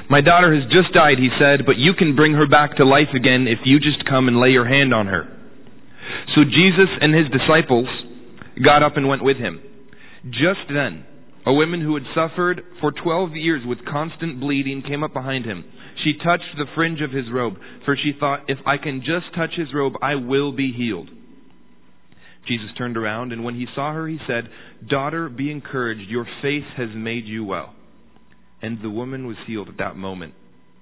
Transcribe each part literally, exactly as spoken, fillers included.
"My daughter has just died," he said, "but you can bring her back to life again if you just come and lay your hand on her." So Jesus and his disciples got up and went with him. Just then, a woman who had suffered for twelve years with constant bleeding came up behind him. She touched the fringe of his robe, for she thought, "If I can just touch his robe, I will be healed." Jesus turned around, and when he saw her, he said, "Daughter, be encouraged. Your faith has made you well." And the woman was healed at that moment.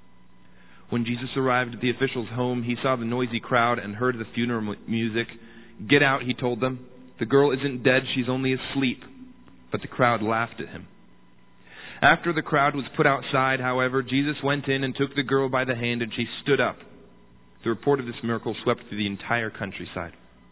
When Jesus arrived at the official's home, he saw the noisy crowd and heard the funeral music. "Get out," he told them. "The girl isn't dead, she's only asleep." But the crowd laughed at him. After the crowd was put outside, however, Jesus went in and took the girl by the hand, and she stood up. The report of this miracle swept through the entire countryside.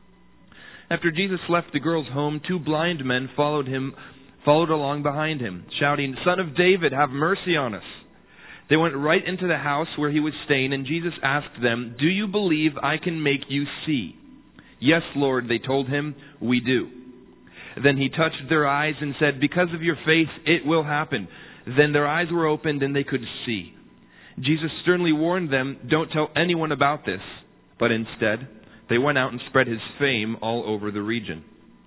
After Jesus left the girl's home, two blind men followed him, followed along behind him, shouting, "Son of David, have mercy on us." They went right into the house where he was staying, and Jesus asked them, "Do you believe I can make you see?" "Yes, Lord," they told him, "we do." Then he touched their eyes and said, "Because of your faith, it will happen." Then their eyes were opened and they could see. Jesus sternly warned them, "Don't tell anyone about this." But instead, they went out and spread his fame all over the region.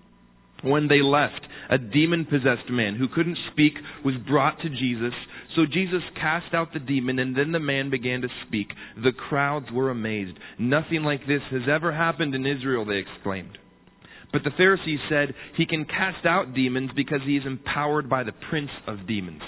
When they left, a demon-possessed man who couldn't speak was brought to Jesus. So Jesus cast out the demon, and then the man began to speak. The crowds were amazed. "Nothing like this has ever happened in Israel," they exclaimed. But the Pharisees said, "He can cast out demons because he is empowered by the prince of demons."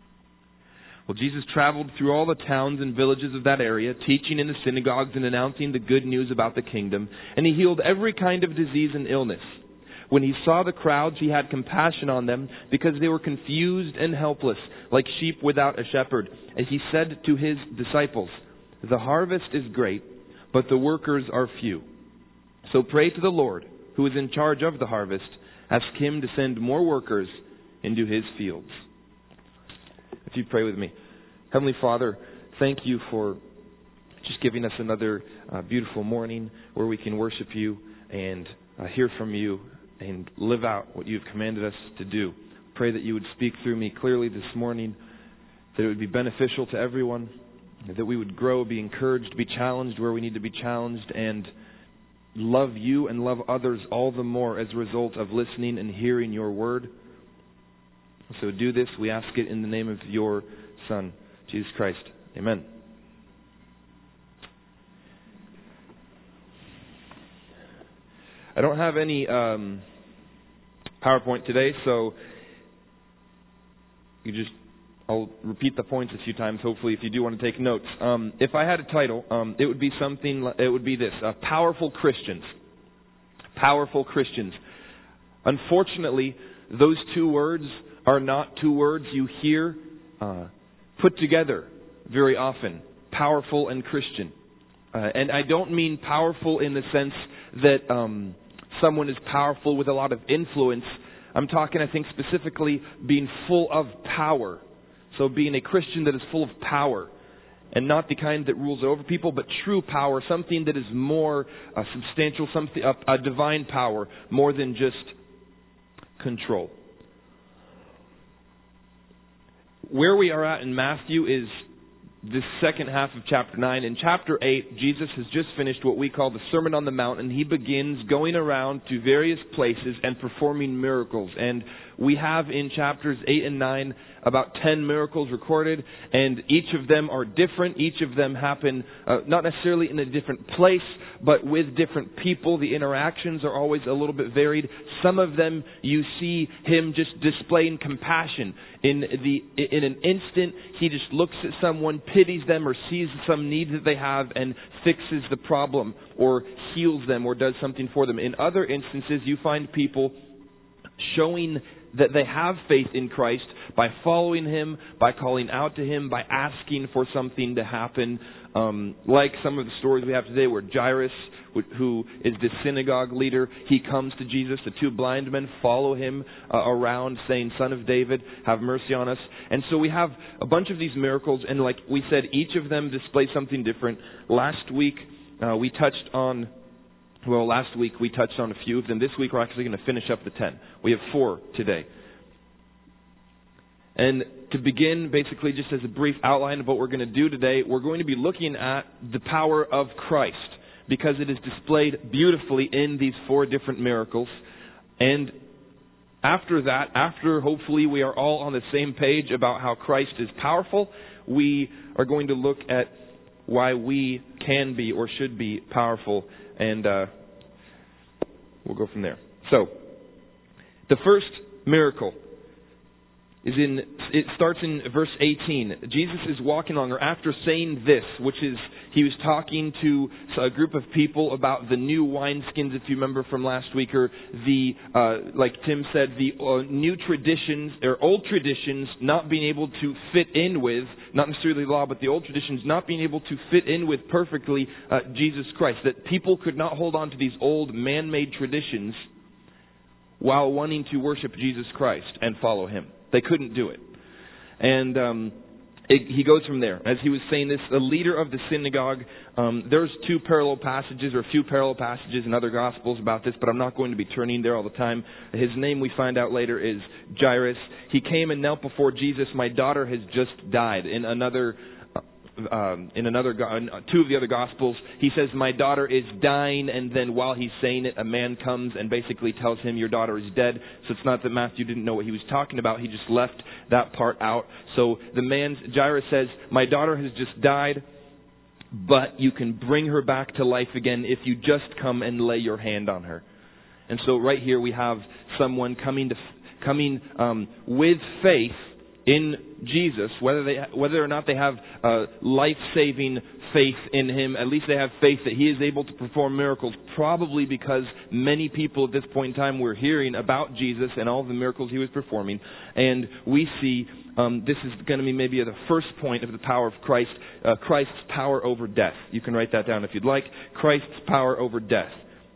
Well, Jesus traveled through all the towns and villages of that area, teaching in the synagogues and announcing the good news about the kingdom. And he healed every kind of disease and illness. When he saw the crowds, he had compassion on them because they were confused and helpless, like sheep without a shepherd. And he said to his disciples, "The harvest is great, but the workers are few. So pray to the Lord, who is in charge of the harvest. Ask him to send more workers into his fields." If you pray with me. Heavenly Father, thank you for just giving us another uh, beautiful morning where we can worship you and uh, hear from you and live out what you've commanded us to do. Pray that you would speak through me clearly this morning, that it would be beneficial to everyone, that we would grow, be encouraged, be challenged where we need to be challenged, and love you and love others all the more as a result of listening and hearing your word. So do this, we ask it in the name of your Son, Jesus Christ. Amen. I don't have any um, PowerPoint today, so you just I'll repeat the points a few times, hopefully, if you do want to take notes. Um, if I had a title, um, it would be something, it would be this, uh, Powerful Christians. Powerful Christians. Unfortunately, those two words are not two words you hear uh, put together very often. Powerful and Christian. Uh, and I don't mean powerful in the sense that um, someone is powerful with a lot of influence. I'm talking, I think, specifically being full of power. So being a Christian that is full of power. And not the kind that rules over people, but true power. Something that is more uh, substantial, something a, a divine power, more than just control. Where we are at in Matthew is this second half of chapter nine. In chapter eight, Jesus has just finished what we call the Sermon on the Mount, and he begins going around to various places and performing miracles. And we have in chapters eight and nine about ten miracles recorded, and each of them are different. Each of them happen uh, not necessarily in a different place, but with different people. The interactions are always a little bit varied. Some of them you see him just displaying compassion. In the in an instant, he just looks at someone, pities them, or sees some need that they have and fixes the problem or heals them or does something for them. In other instances, you find people showing that they have faith in Christ by following him, by calling out to him, by asking for something to happen. Um, like some of the stories we have today where Jairus, who is the synagogue leader, he comes to Jesus. The two blind men follow him uh, around saying, "Son of David, have mercy on us." And so we have a bunch of these miracles, and like we said, each of them display something different. Last week, uh, we touched on Well, last week we touched on a few of them. This week we're actually going to finish up the ten. We have four today. And to begin, basically just as a brief outline of what we're going to do today, we're going to be looking at the power of Christ, because it is displayed beautifully in these four different miracles. And after that, after hopefully we are all on the same page about how Christ is powerful, we are going to look at why we can be or should be powerful, and uh, we'll go from there. So, the first miracle is in, it starts in verse eighteen. Jesus is walking along, or after saying this, which is, he was talking to a group of people about the new wineskins, if you remember from last week, or the, uh, like Tim said, the uh, new traditions, or old traditions not being able to fit in with, not necessarily the law, but the old traditions not being able to fit in with perfectly uh, Jesus Christ. That people could not hold on to these old man-made traditions while wanting to worship Jesus Christ and follow Him. They couldn't do it. And um, it, he goes from there. As he was saying this, the leader of the synagogue, um, there's two parallel passages, or a few parallel passages in other Gospels about this, but I'm not going to be turning there all the time. His name, we find out later, is Jairus. He came and knelt before Jesus. My daughter has just died. In another Um, in another, in two of the other Gospels, he says, my daughter is dying, and then while he's saying it, a man comes and basically tells him, your daughter is dead. So it's not that Matthew didn't know what he was talking about, he just left that part out. So the man, Jairus says, my daughter has just died, but you can bring her back to life again if you just come and lay your hand on her. And so right here we have someone coming to, coming um, with faith in Jesus, whether they whether or not they have uh, life-saving faith in Him, at least they have faith that He is able to perform miracles, probably because many people at this point in time were hearing about Jesus and all the miracles He was performing. And we see um, this is going to be maybe the first point of the power of Christ, uh, Christ's power over death. You can write that down if you'd like. Christ's power over death.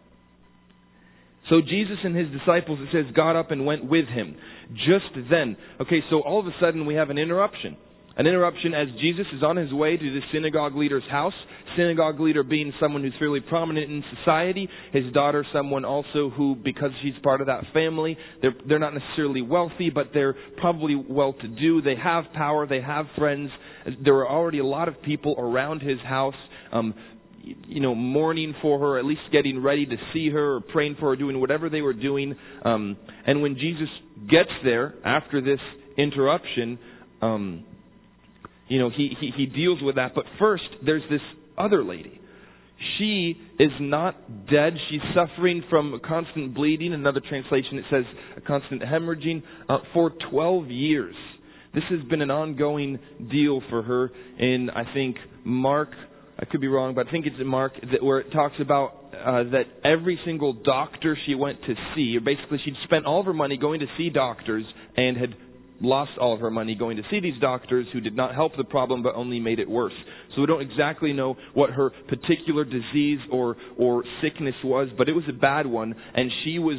So Jesus and His disciples, it says, got up and went with Him. Just then. Okay, so all of a sudden we have an interruption. An interruption as Jesus is on His way to the synagogue leader's house. Synagogue leader being someone who's fairly prominent in society. His daughter, someone also who, because she's part of that family, they're, they're not necessarily wealthy, but they're probably well-to-do. They have power. They have friends. There are already a lot of people around His house, um, you know, mourning for her, at least getting ready to see her, or praying for her, doing whatever they were doing. Um, and when Jesus gets there after this interruption, um, you know, he, he, he deals with that. But first, there's this other lady. She is not dead. She's suffering from constant bleeding. Another translation, it says a constant hemorrhaging uh, for twelve years. This has been an ongoing deal for her in, I think, Mark. I could be wrong, but I think it's in Mark that, where it talks about uh, that every single doctor she went to see, or basically she'd spent all of her money going to see doctors and had lost all of her money going to see these doctors who did not help the problem but only made it worse. So we don't exactly know what her particular disease or, or sickness was, but it was a bad one, and she was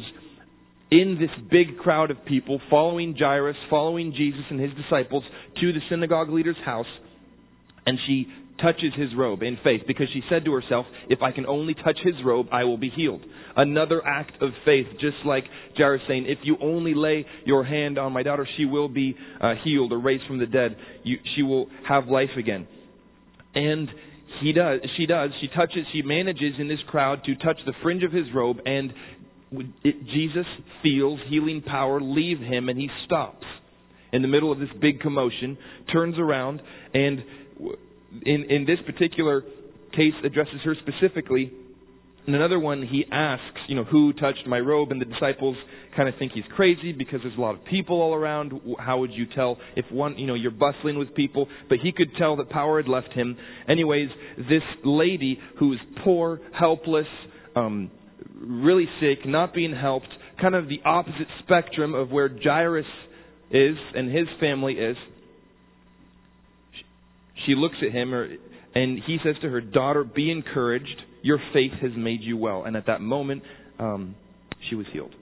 in this big crowd of people following Jairus, following Jesus and His disciples to the synagogue leader's house, and she touches his robe in faith, because she said to herself, if I can only touch his robe, I will be healed. Another act of faith, just like Jairus saying, if you only lay your hand on my daughter, she will be uh, healed or raised from the dead. You, she will have life again. And he does. She does. She touches. She manages in this crowd to touch the fringe of his robe, and it, Jesus feels healing power leave him, and he stops in the middle of this big commotion, turns around, and In, in this particular case addresses her specifically. In another one, he asks, you know, who touched my robe? And the disciples kind of think he's crazy because there's a lot of people all around. How would you tell if one, you know, you're bustling with people? But he could tell that power had left him. Anyways, this lady who's poor, helpless, um, really sick, not being helped, kind of the opposite spectrum of where Jairus is and his family is. She looks at him, and he says to her, daughter, be encouraged. Your faith has made you well. And at that moment, um, she was healed.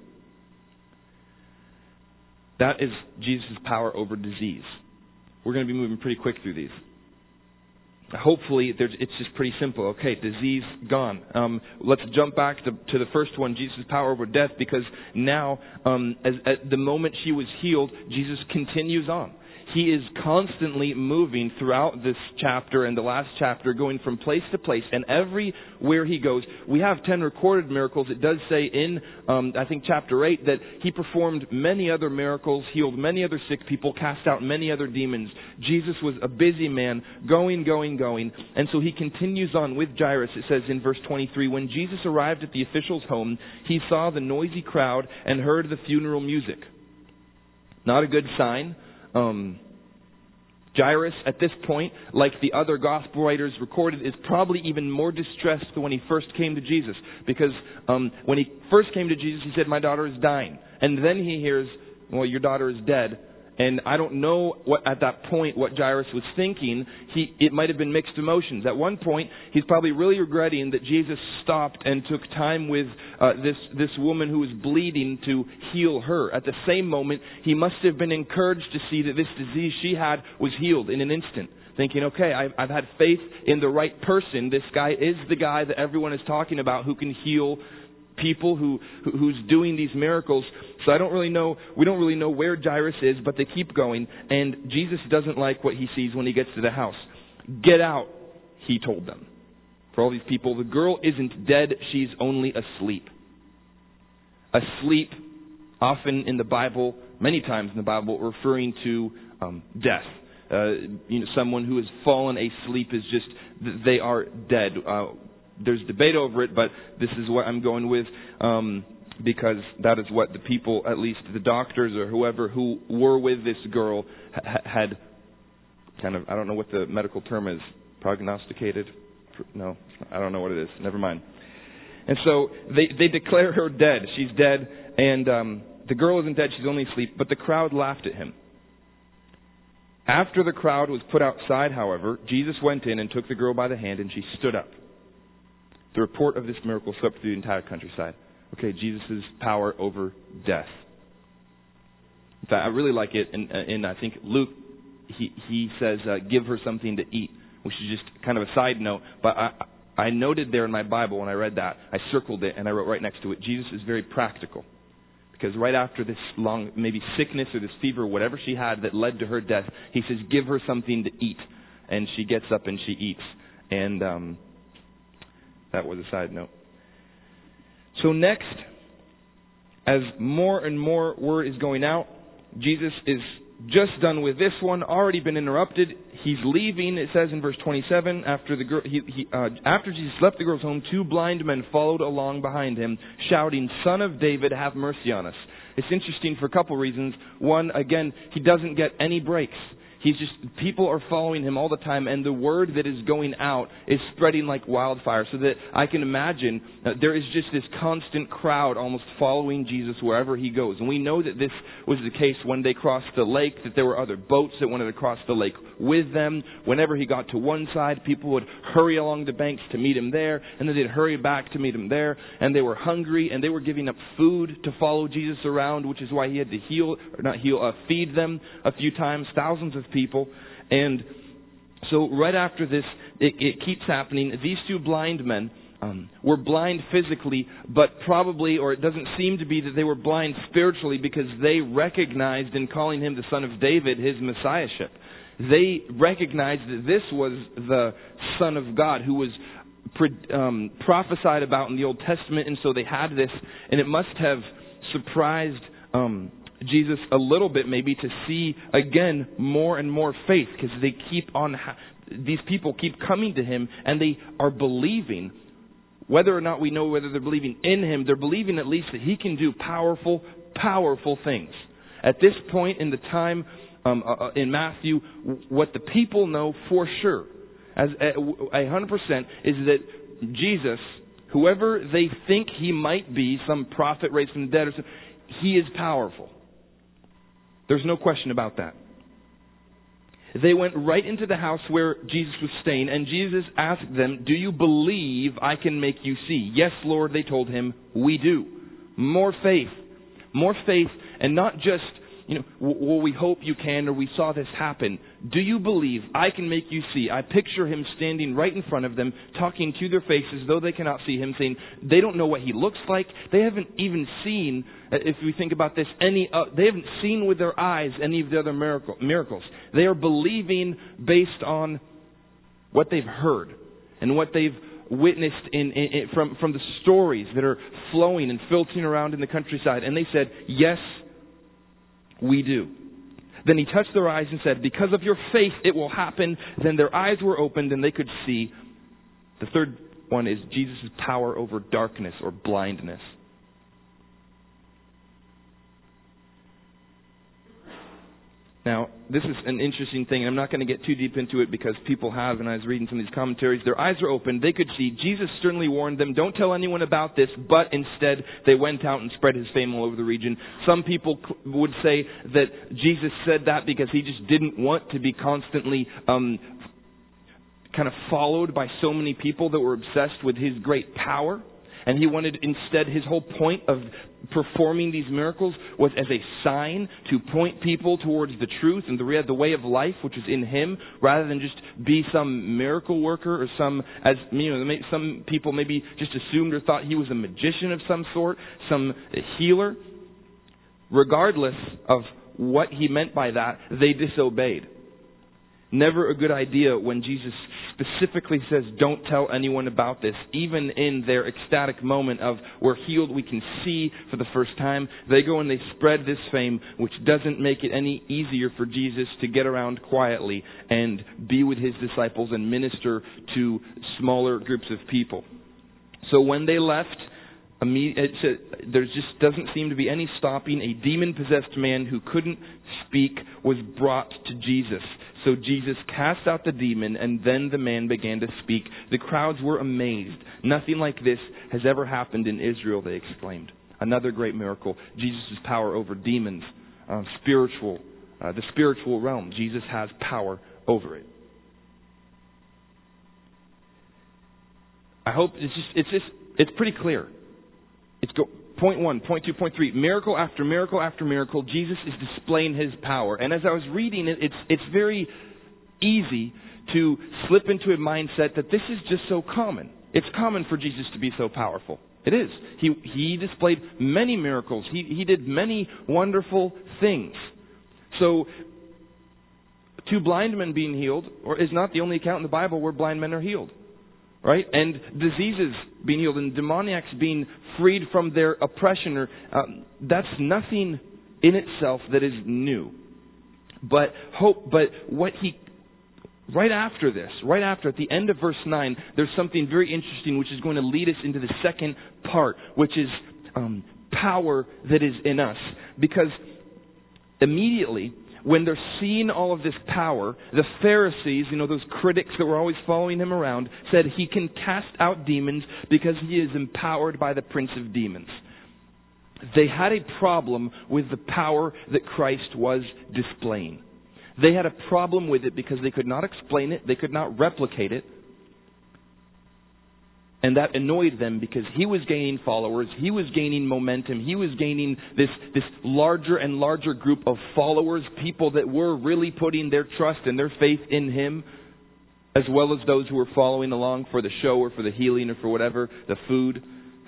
That is Jesus' power over disease. We're going to be moving pretty quick through these. Hopefully, there's, it's just pretty simple. Okay, disease gone. Um, let's jump back to, to the first one, Jesus' power over death, because now, um, as, at the moment she was healed, Jesus continues on. he is constantly moving throughout this chapter and the last chapter, going from place to place. And everywhere he goes, we have ten recorded miracles. It does say in, um, I think, chapter eight, that he performed many other miracles, healed many other sick people, cast out many other demons. Jesus was a busy man, going, going, going. And so he continues on with Jairus. It says in verse twenty-three, when Jesus arrived at the official's home, he saw the noisy crowd and heard the funeral music. Not a good sign. Um, Jairus, at this point, like the other gospel writers recorded, is probably even more distressed than when he first came to Jesus. Because um, when he first came to Jesus, he said, my daughter is dying. And then he hears, well, your daughter is dead. And I don't know what at that point what Jairus was thinking. He it might have been mixed emotions. At one point, he's probably really regretting that Jesus stopped and took time with uh, this this woman who was bleeding to heal her. At the same moment, he must have been encouraged to see that this disease she had was healed in an instant. Thinking, okay, I've, I've had faith in the right person. This guy is the guy that everyone is talking about who can heal people, who, who who's doing these miracles. So I don't really know, we don't really know where Jairus is, but they keep going. And Jesus doesn't like what he sees when he gets to the house. Get out, he told them. For all these people, the girl isn't dead, she's only asleep. Asleep, often in the Bible, many times in the Bible, referring to um, death. Uh, you know, someone who has fallen asleep is just, they are dead. Uh, There's debate over it, but this is what I'm going with um, because that is what the people, at least the doctors or whoever who were with this girl, ha- had kind of, I don't know what the medical term is, prognosticated? No, I don't know what it is. Never mind. And so they, they declare her dead. She's dead, and um, the girl isn't dead. She's only asleep. But the crowd laughed at him. After the crowd was put outside, however, Jesus went in and took the girl by the hand, and she stood up. The report of this miracle swept through the entire countryside. Okay, Jesus' power over death. In fact, I really like it, and, and I think Luke, he, he says, uh, give her something to eat, which is just kind of a side note. But I, I noted there in my Bible when I read that, I circled it and I wrote right next to it, Jesus is very practical. Because right after this long, maybe sickness or this fever, whatever she had that led to her death, he says, give her something to eat. And she gets up and she eats. And um, that was a side note. So next, as more and more word is going out, Jesus is just done with this one, already been interrupted. He's leaving, it says in verse twenty-seven, after the girl, he, he, uh, after Jesus left the girl's home, two blind men followed along behind him, shouting, Son of David, have mercy on us. It's interesting for a couple reasons. One, again, he doesn't get any breaks. He's just, people are following him all the time, and the word that is going out is spreading like wildfire. So that I can imagine that there is just this constant crowd almost following Jesus wherever he goes. And we know that this was the case when they crossed the lake, that there were other boats that wanted to cross the lake with them. Whenever he got to one side, people would hurry along the banks to meet him there, and then they'd hurry back to meet him there. And they were hungry, and they were giving up food to follow Jesus around, which is why he had to heal, or not heal, uh, feed them a few times, thousands of people. And so right after this, it, it keeps happening. These two blind men um, were blind physically, but probably, or it doesn't seem to be that they were blind spiritually, because they recognized in calling him the Son of David his messiahship. They recognized that this was the Son of God who was um, prophesied about in the Old Testament, and so they had this, and it must have surprised um Jesus a little bit maybe to see again more and more faith, because they keep on, these people keep coming to him and they are believing. Whether or not we know whether they're believing in him, they're believing at least that he can do powerful, powerful things. At this point in the time um, uh, in Matthew, what the people know for sure, as a hundred percent, is that Jesus, whoever they think he might be, some prophet raised from the dead or something, he is powerful. There's no question about that. They went right into the house where Jesus was staying, and Jesus asked them, do you believe I can make you see? Yes, Lord, they told him, we do. More faith. More faith, and not just you know, well, we hope you can, or we saw this happen. Do you believe I can make you see? I picture him standing right in front of them, talking to their faces, though they cannot see him, saying they don't know what he looks like. They haven't even seen, if we think about this, any. Uh, they haven't seen with their eyes any of the other miracle, miracles. They are believing based on what they've heard and what they've witnessed in, in, in from from the stories that are flowing and filtering around in the countryside. And they said, yes, we do. Then he touched their eyes and said, because of your faith it will happen. Then their eyes were opened and they could see. The third one is Jesus' power over darkness or blindness. Now, this is an interesting thing. I'm not going to get too deep into it because people have, and I was reading some of these commentaries, their eyes are open. They could see. Jesus sternly warned them, don't tell anyone about this, but instead they went out and spread his fame all over the region. Some people would say that Jesus said that because he just didn't want to be constantly um, kind of followed by so many people that were obsessed with his great power. And he wanted instead, his whole point of performing these miracles was as a sign to point people towards the truth and the, the way of life, which is in him, rather than just be some miracle worker or some, as you know, some people maybe just assumed or thought he was a magician of some sort, some healer. Regardless of what he meant by that, they disobeyed. Never a good idea when Jesus specifically says, don't tell anyone about this. Even in their ecstatic moment of we're healed, we can see for the first time, they go and they spread this fame, which doesn't make it any easier for Jesus to get around quietly and be with his disciples and minister to smaller groups of people. So when they left, there just doesn't seem to be any stopping. A demon-possessed man who couldn't speak was brought to Jesus. So Jesus cast out the demon, and then the man began to speak. The crowds were amazed. Nothing like this has ever happened in Israel, they exclaimed. Another great miracle. Jesus' power over demons, uh, spiritual, uh, the spiritual realm. Jesus has power over it. I hope it's just it's just it's pretty clear. It's go, point one, point two, point three. Miracle after miracle after miracle, Jesus is displaying his power. And as I was reading it, it's it's very easy to slip into a mindset that this is just so common. It's common for Jesus to be so powerful. It is. He he displayed many miracles. He he did many wonderful things. So two blind men being healed or is not the only account in the Bible where blind men are healed. Right? And diseases being healed and demoniacs being freed from their oppression. Or um, that's nothing in itself that is new. But hope. But what he, right after this, right after, at the end of verse nine, there's something very interesting which is going to lead us into the second part, which is um, power that is in us. Because immediately, when they're seeing all of this power, the Pharisees, you know, those critics that were always following him around, said he can cast out demons because he is empowered by the prince of demons. They had a problem with the power that Christ was displaying. They had a problem with it because they could not explain it, they could not replicate it. And that annoyed them because he was gaining followers, he was gaining momentum, he was gaining this, this larger and larger group of followers, people that were really putting their trust and their faith in him, as well as those who were following along for the show or for the healing or for whatever, the food.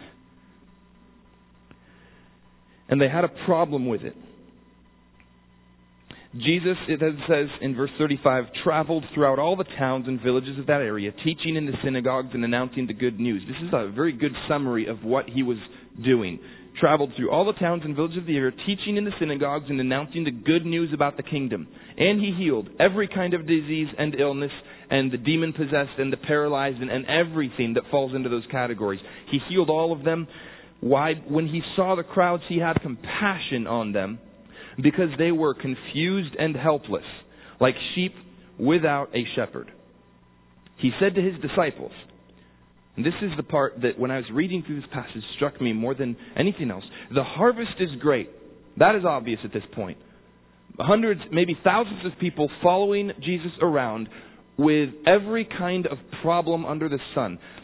And they had a problem with it. Jesus, it says in verse thirty-five, traveled throughout all the towns and villages of that area, teaching in the synagogues and announcing the good news. This is a very good summary of what he was doing. Traveled through all the towns and villages of the area, teaching in the synagogues and announcing the good news about the kingdom. And he healed every kind of disease and illness, and the demon-possessed and the paralyzed and, and everything that falls into those categories. He healed all of them. Why? When he saw the crowds, he had compassion on them, because they were confused and helpless, like sheep without a shepherd. He said to his disciples, and this is the part that when I was reading through this passage struck me more than anything else. The harvest is great. That is obvious at this point. Hundreds, maybe thousands of people following Jesus around with every kind of problem under the sun.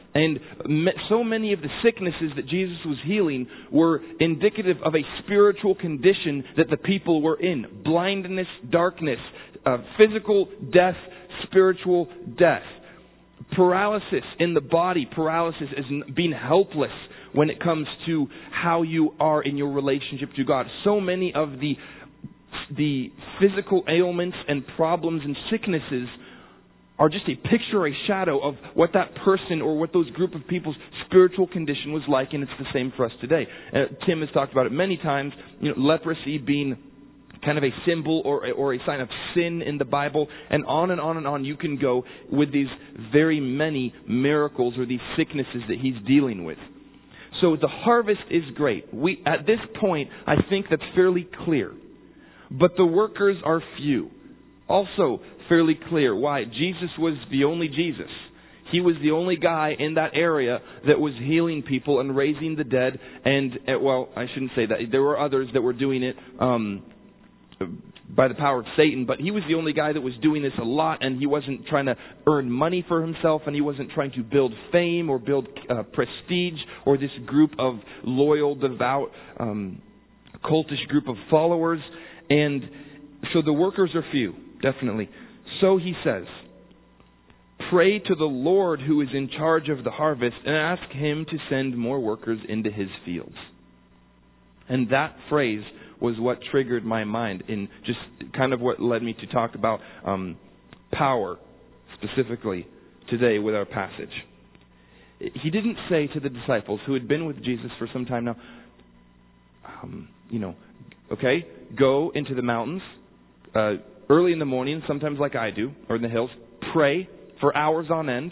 And so many of the sicknesses that Jesus was healing were indicative of a spiritual condition that the people were in. Blindness, darkness, uh, physical death, spiritual death. Paralysis in the body. Paralysis is being helpless when it comes to how you are in your relationship to God. So many of the, the physical ailments and problems and sicknesses are just a picture or a shadow of what that person or what those group of people's spiritual condition was like, and it's the same for us today. Uh, Tim has talked about it many times, you know, leprosy being kind of a symbol or, or a sign of sin in the Bible, and on and on and on you can go with these very many miracles or these sicknesses that he's dealing with. So the harvest is great. We, at this point, I think that's fairly clear. But the workers are few. Also fairly clear. Why? Jesus was the only Jesus. He was the only guy in that area that was healing people and raising the dead. And, well, I shouldn't say that. There were others that were doing it um, by the power of Satan. But he was the only guy that was doing this a lot. And he wasn't trying to earn money for himself. And he wasn't trying to build fame or build uh, prestige or this group of loyal, devout, um, cultish group of followers. And so the workers are few. Definitely. So he says, pray to the Lord who is in charge of the harvest and ask Him to send more workers into His fields. And that phrase was what triggered my mind in just kind of what led me to talk about um, power specifically today with our passage. He didn't say to the disciples who had been with Jesus for some time now, um, you know, okay, go into the mountains, uh, early in the morning, sometimes like I do, or in the hills, pray for hours on end.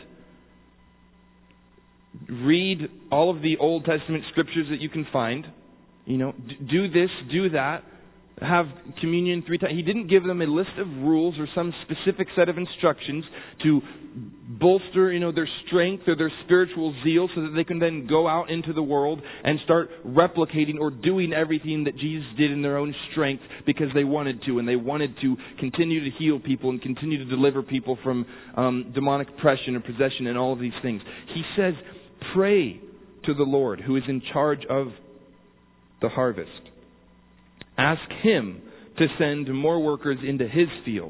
Read all of the Old Testament scriptures that you can find. You know, do this, do that. Have communion three times. He didn't give them a list of rules or some specific set of instructions to bolster, you know, their strength or their spiritual zeal so that they can then go out into the world and start replicating or doing everything that Jesus did in their own strength because they wanted to, and they wanted to continue to heal people and continue to deliver people from um, demonic oppression and possession and all of these things. He says, pray to the Lord who is in charge of the harvest. Ask Him to send more workers into His fields.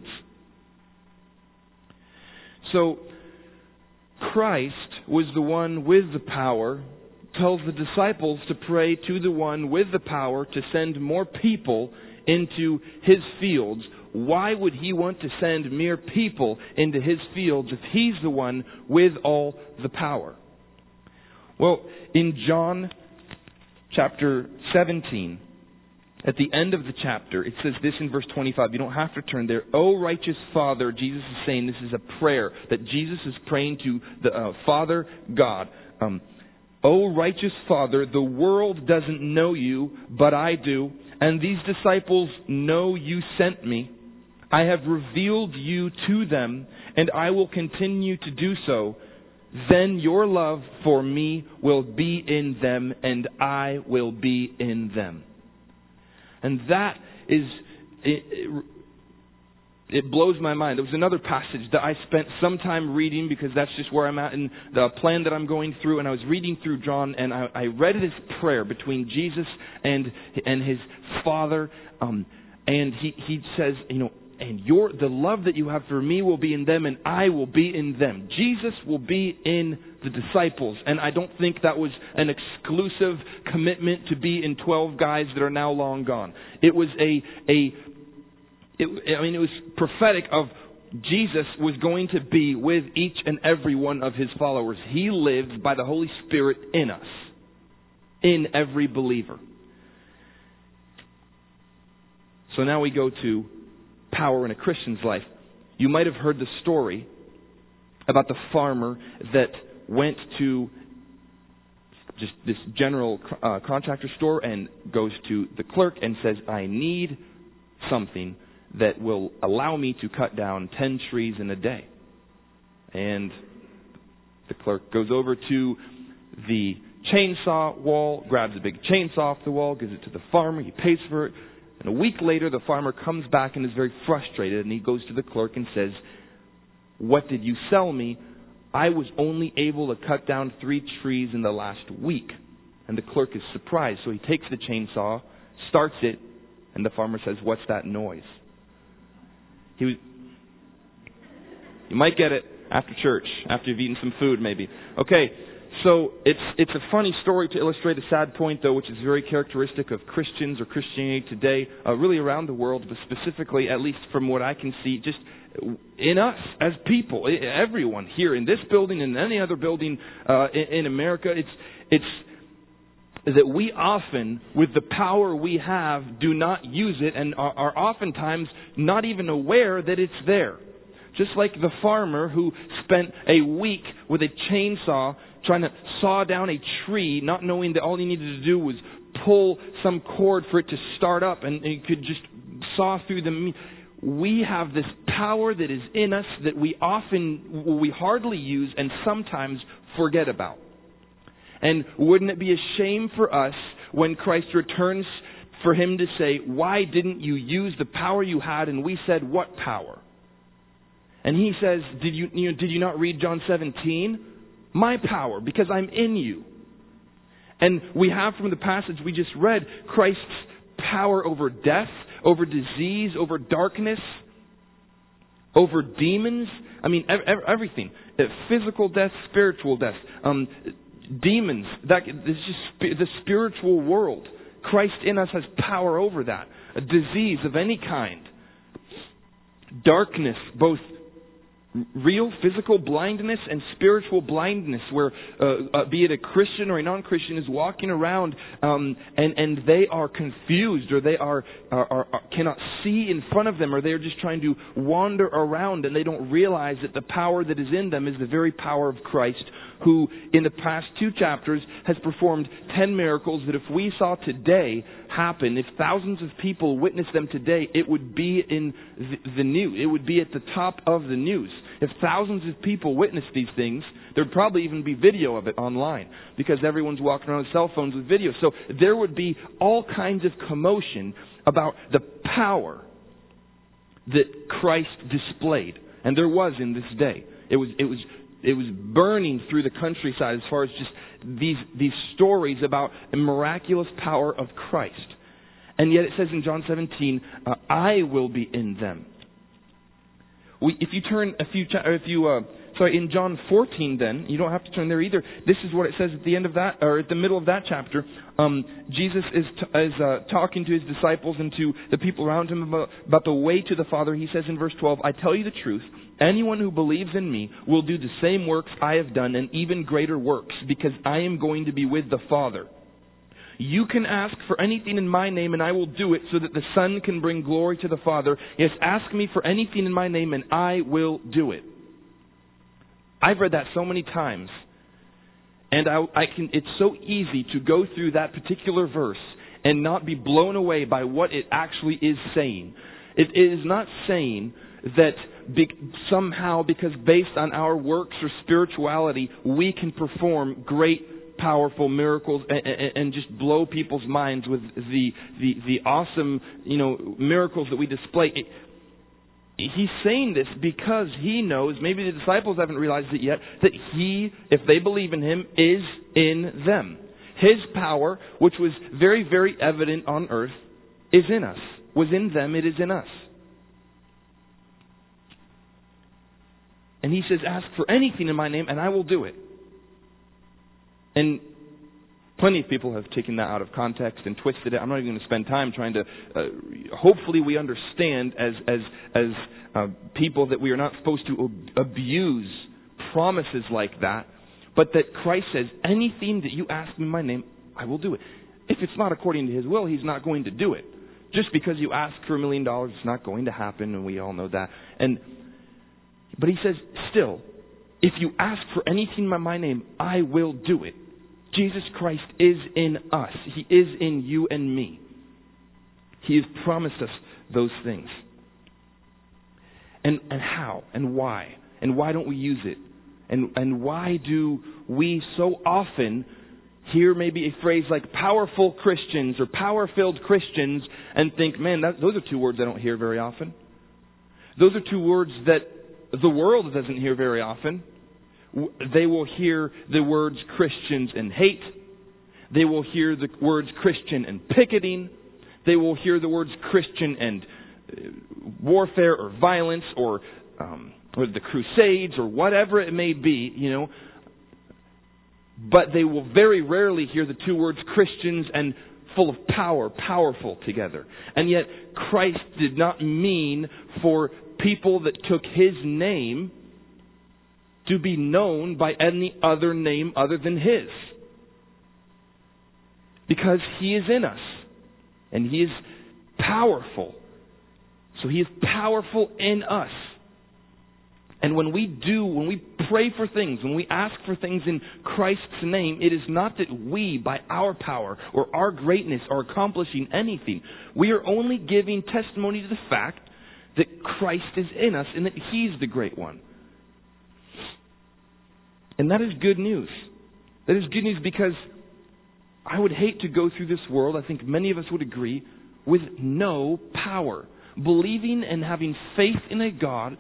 So, Christ was the one with the power, tells the disciples to pray to the one with the power to send more people into His fields. Why would He want to send mere people into His fields if He's the one with all the power? Well, in John chapter seventeen, at the end of the chapter, it says this in verse twenty-five. You don't have to turn there. O righteous Father, Jesus is saying this is a prayer that Jesus is praying to the uh, Father God. Um, O righteous Father, the world doesn't know you, but I do. And these disciples know you sent me. I have revealed you to them, and I will continue to do so. Then your love for me will be in them, and I will be in them. And that is, it, it, it blows my mind. There was another passage that I spent some time reading because that's just where I'm at in the plan that I'm going through. And I was reading through John, and I, I read this prayer between Jesus and and His Father. Um, and he, he says, you know, and your the love that you have for me will be in them, and I will be in them. Jesus will be in the disciples. And I don't think that was an exclusive commitment to be in twelve guys that are now long gone. It was a, a it, I mean, it was prophetic of Jesus was going to be with each and every one of His followers. He lives by the Holy Spirit in us, in every believer. So now we go to power in a Christian's life. You might have heard the story about the farmer that went to just this general uh, contractor store and goes to the clerk and says, I need something that will allow me to cut down ten trees in a day. And the clerk goes over to the chainsaw wall, grabs a big chainsaw off the wall, gives it to the farmer, he pays for it. And a week later, the farmer comes back and is very frustrated, and he goes to the clerk and says, what did you sell me? I was only able to cut down three trees in the last week. And the clerk is surprised. So he takes the chainsaw, starts it, and the farmer says, what's that noise? He was, you might get it after church, after you've eaten some food maybe. Okay, so it's it's a funny story to illustrate a sad point, though, which is very characteristic of Christians or Christianity today, uh, really around the world, but specifically, at least from what I can see, just in us as people, everyone here in this building and any other building uh, in, in America, it's it's that we often, with the power we have, do not use it and are, are oftentimes not even aware that it's there. Just like the farmer who spent a week with a chainsaw trying to saw down a tree, not knowing that all he needed to do was pull some cord for it to start up, and he could just saw through the meat. We have this power that is in us that we often, we hardly use and sometimes forget about. And wouldn't it be a shame for us when Christ returns for Him to say, why didn't you use the power you had? And we said, what power? And He says, did you, you know, did you not read John seventeen? My power, because I'm in you. And we have from the passage we just read, Christ's power over death, over disease, over darkness, over demons. I mean, ev- everything. Physical death, spiritual death. Um, demons. That, this is just the spiritual world. Christ in us has power over that. A disease of any kind. Darkness, both real physical blindness and spiritual blindness, where uh, uh, be it a Christian or a non-Christian is walking around um, and and they are confused, or they are, are, are, are cannot see in front of them, or they are just trying to wander around, and they don't realize that the power that is in them is the very power of Christ, who in the past two chapters has performed ten miracles that if we saw today happen, if thousands of people witnessed them today, it would be in the, the news. It would be at the top of the news. If thousands of people witnessed these things, there would probably even be video of it online, because everyone's walking around with cell phones with video. So there would be all kinds of commotion about the power that Christ displayed. And there was in this day. It was, it was, it was burning through the countryside as far as just these, these stories about the miraculous power of Christ. And yet it says in John seventeen, uh, I will be in them. We, if you turn a few, cha- or if you, uh, sorry, in John fourteen, then you don't have to turn there either. This is what it says at the end of that, or at the middle of that chapter. Um, Jesus is t- is uh, talking to His disciples and to the people around Him about, about the way to the Father. He says in verse twelve, I tell you the truth. Anyone who believes in me will do the same works I have done, and even greater works, because I am going to be with the Father. You can ask for anything in my name, and I will do it, so that the Son can bring glory to the Father. Yes, ask me for anything in my name, and I will do it. I've read that so many times, and I, I can. It's so easy to go through that particular verse and not be blown away by what it actually is saying. It, it is not saying that be, somehow, because based on our works or spirituality, we can perform great powerful miracles and, and, and just blow people's minds with the, the the awesome, you know, miracles that we display. It, he's saying this because He knows, maybe the disciples haven't realized it yet, that He, if they believe in Him, is in them. His power, which was very, very evident on earth, is in us. Was in them, it is in us. And He says, ask for anything in my name and I will do it. And plenty of people have taken that out of context and twisted it. I'm not even going to spend time trying to. Uh, hopefully, we understand as as as uh, people that we are not supposed to ab- abuse promises like that, but that Christ says, anything that you ask me in my name, I will do it. If it's not according to His will, He's not going to do it. Just because you ask for a million dollars, it's not going to happen, and we all know that. And but He says, still, if you ask for anything in my name, I will do it. Jesus Christ is in us. He is in you and me. He has promised us those things. And and how? And why? And why don't we use it? And and why do we so often hear maybe a phrase like powerful Christians or power-filled Christians and think, man, that, those are two words I don't hear very often. Those are two words that the world doesn't hear very often. they will hear the words Christians and hate. They will hear the words Christian and picketing. They will hear the words Christian and warfare or violence or, um, or the Crusades or whatever it may be, you know. But they will very rarely hear the two words Christians and full of power, powerful together. And yet Christ did not mean for people that took His name to be known by any other name other than His. Because He is in us. And He is powerful. So He is powerful in us. And when we do, when we pray for things, when we ask for things in Christ's name, it is not that we, by our power or our greatness, are accomplishing anything. We are only giving testimony to the fact that Christ is in us and that He's the great one. And that is good news. That is good news because I would hate to go through this world, I think many of us would agree, with no power. Believing and having faith in a God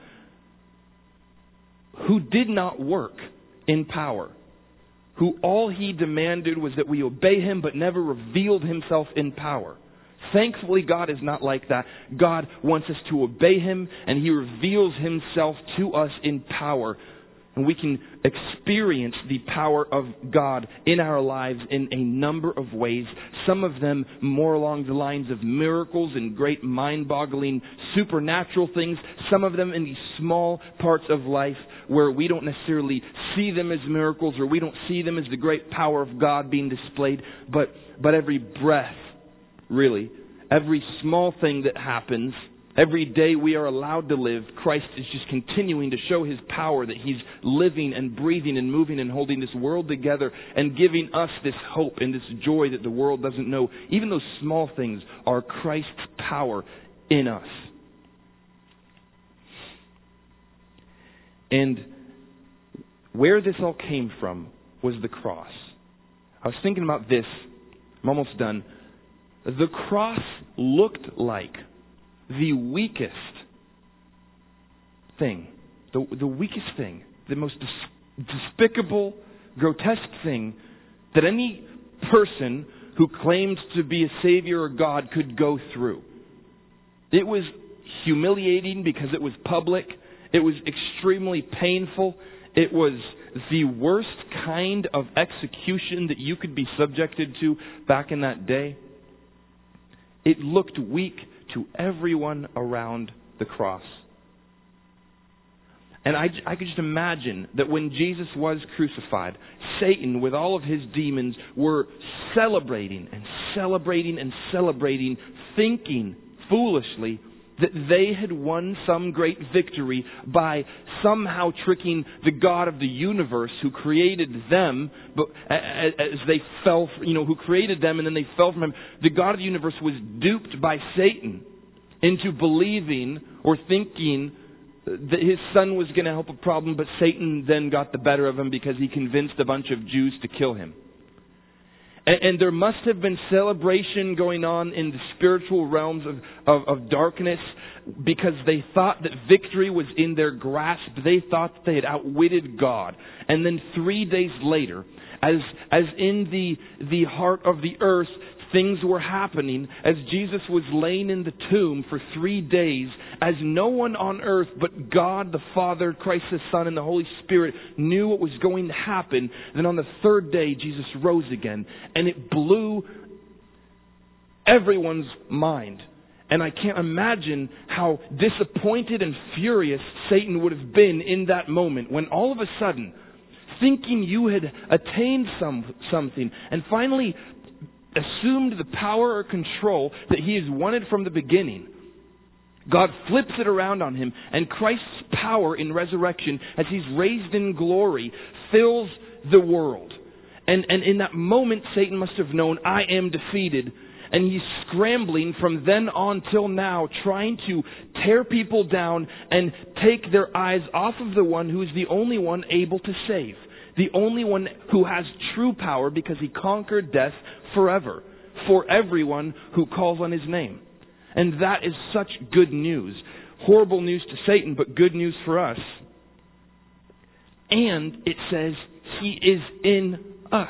who did not work in power. Who all He demanded was that we obey Him but never revealed Himself in power. Thankfully, God is not like that. God wants us to obey Him and He reveals Himself to us in power. And we can experience the power of God in our lives in a number of ways. Some of them more along the lines of miracles and great mind-boggling supernatural things. Some of them in the small parts of life where we don't necessarily see them as miracles or we don't see them as the great power of God being displayed. But, but every breath, really, every small thing that happens, every day we are allowed to live, Christ is just continuing to show His power, that He's living and breathing and moving and holding this world together and giving us this hope and this joy that the world doesn't know. Even those small things are Christ's power in us. And where this all came from was the cross. I was thinking about this. I'm almost done. The cross looked like the weakest thing, the, the weakest thing, the most dis- despicable, grotesque thing that any person who claimed to be a Savior or God could go through. It was humiliating because it was public. It was extremely painful. It was the worst kind of execution that you could be subjected to back in that day. It looked weak to everyone around the cross. And I, I could just imagine that when Jesus was crucified, Satan, with all of his demons, were celebrating and celebrating and celebrating, thinking foolishly that they had won some great victory by somehow tricking the God of the universe who created them, but as they fell, you know, who created them and then they fell from Him. The God of the universe was duped by Satan into believing or thinking that His Son was going to help a problem, but Satan then got the better of him because he convinced a bunch of Jews to kill Him. And, and there must have been celebration going on in the spiritual realms of, of, of darkness because they thought that victory was in their grasp. They thought that they had outwitted God. And then three days later, as, as in the, the heart of the earth, things were happening as Jesus was laying in the tomb for three days, as no one on earth but God the Father, Christ the Son, and the Holy Spirit knew what was going to happen. Then on the third day, Jesus rose again, and it blew everyone's mind. And I can't imagine how disappointed and furious Satan would have been in that moment when all of a sudden, thinking you had attained some something, and finally assumed the power or control that he has wanted from the beginning, God flips it around on him, and Christ's power in resurrection, as He's raised in glory, fills the world. And, and in that moment, Satan must have known, I am defeated. And he's scrambling from then on till now, trying to tear people down and take their eyes off of the one who is the only one able to save. The only one who has true power because He conquered death forever for everyone who calls on His name. And that is such good news. Horrible news to Satan, but good news for us. And it says He is in us.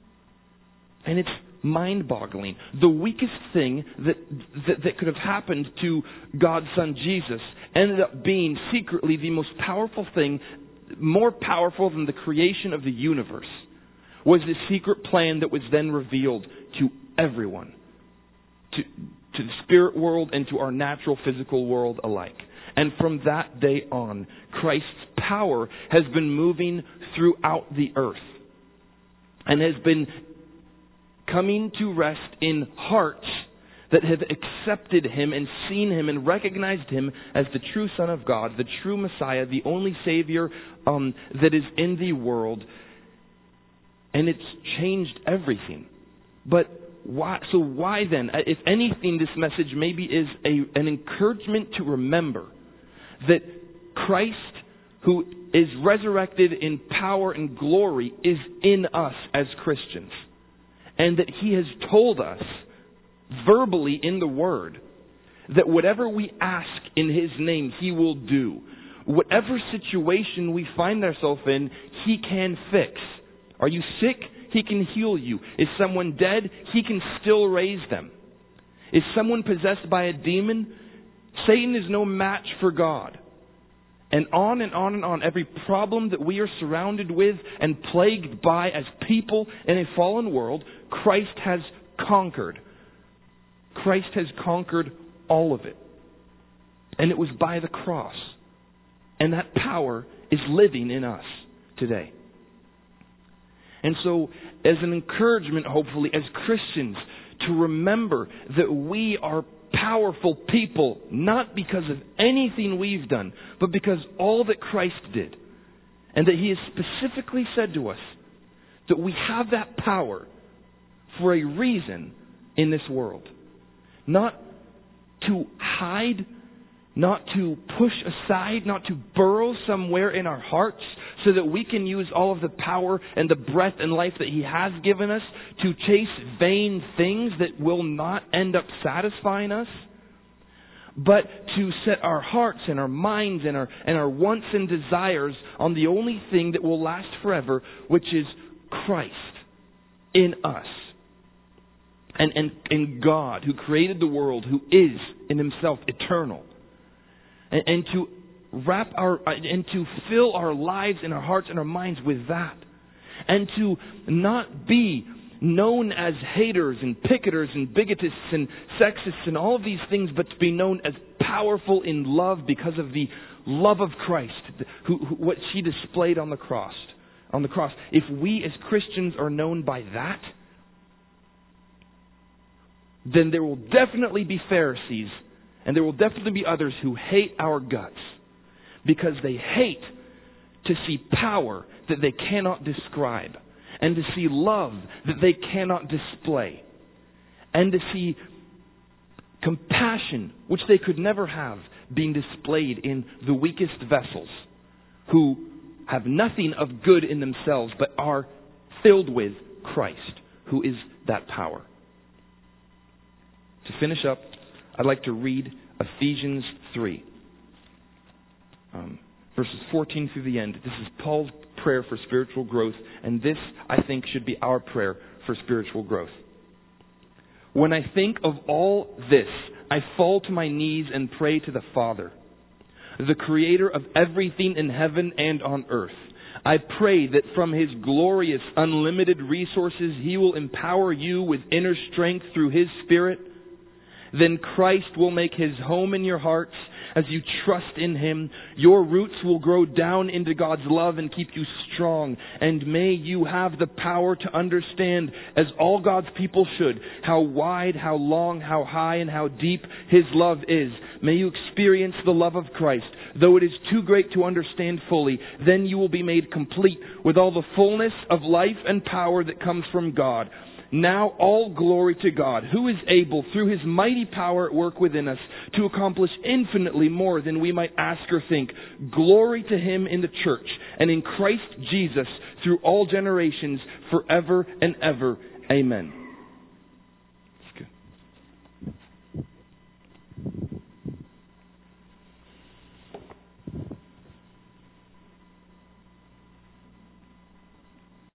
And it's mind-boggling. The weakest thing that, that that could have happened to God's Son Jesus ended up being secretly the most powerful thing, more powerful than the creation of the universe, was this secret plan that was then revealed to everyone, to, to the spirit world and to our natural physical world alike. And from that day on, Christ's power has been moving throughout the earth and has been coming to rest in hearts that have accepted Him and seen Him and recognized Him as the true Son of God, the true Messiah, the only Savior um, that is in the world. And it's changed everything. But why? So why then, if anything, this message maybe is a, an encouragement to remember that Christ, who is resurrected in power and glory, is in us as Christians. And that He has told us verbally in the Word that whatever we ask in His name, He will do. Whatever situation we find ourselves in, He can fix. Are you sick? He can heal you. Is someone dead? He can still raise them. Is someone possessed by a demon? Satan is no match for God. And on and on and on. Every problem that we are surrounded with and plagued by as people in a fallen world, Christ has conquered. Christ has conquered all of it. And it was by the cross. And that power is living in us today. And so, as an encouragement, hopefully, as Christians, to remember that we are powerful people, not because of anything we've done, but because all that Christ did. And that He has specifically said to us that we have that power for a reason in this world. Not to hide, not to push aside, not to burrow somewhere in our hearts so that we can use all of the power and the breath and life that He has given us to chase vain things that will not end up satisfying us, but to set our hearts and our minds and our, and our wants and desires on the only thing that will last forever, which is Christ in us. And, and, and God, who created the world, who is in Himself eternal. And, and to wrap our, and to fill our lives and our hearts and our minds with that. And to not be known as haters and picketers and bigotists and sexists and all of these things, but to be known as powerful in love because of the love of Christ, who, who, what she displayed on the cross. On the cross. If we as Christians are known by that, then there will definitely be Pharisees and there will definitely be others who hate our guts because they hate to see power that they cannot describe and to see love that they cannot display and to see compassion, which they could never have, being displayed in the weakest vessels who have nothing of good in themselves but are filled with Christ, who is that power. To finish up, I'd like to read Ephesians three, um, verses fourteen through the end. This is Paul's prayer for spiritual growth, and this, I think, should be our prayer for spiritual growth. When I think of all this, I fall to my knees and pray to the Father, the Creator of everything in heaven and on earth. I pray that from His glorious, unlimited resources, He will empower you with inner strength through His Spirit. Then Christ will make His home in your hearts as you trust in Him. Your roots will grow down into God's love and keep you strong. And may you have the power to understand, as all God's people should, how wide, how long, how high, and how deep His love is. May you experience the love of Christ, though it is too great to understand fully. Then you will be made complete with all the fullness of life and power that comes from God. Now all glory to God, who is able, through His mighty power at work within us, to accomplish infinitely more than we might ask or think. Glory to Him in the church and in Christ Jesus through all generations, forever and ever. Amen.